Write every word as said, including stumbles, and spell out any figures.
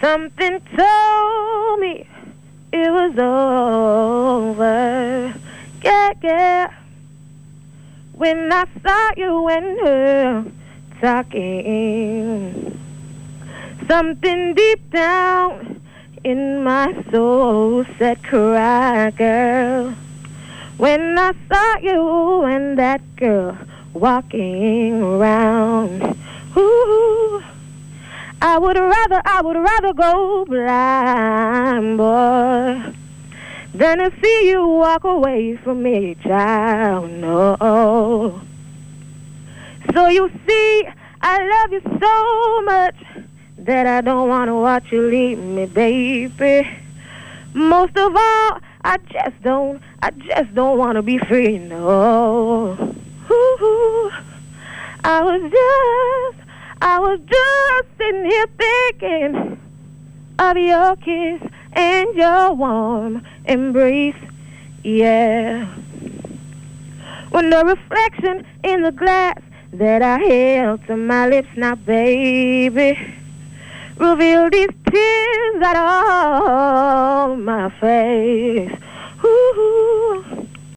Something told me it was over. Yeah, yeah. When I saw you and her talking, something deep down in my soul said, cry, girl. When I saw you and that girl walking around, ooh, I would rather, I would rather go blind, boy, than to see you walk away from me, child, no. So you see, I love you so much that I don't want to watch you leave me, baby. Most of all, I just don't, I just don't want to be free, no. Ooh, I was just, I was just sitting here thinking of your kiss and your warm embrace, yeah. When the reflection in the glass that I held to my lips now, baby, revealed these tears that are on my face.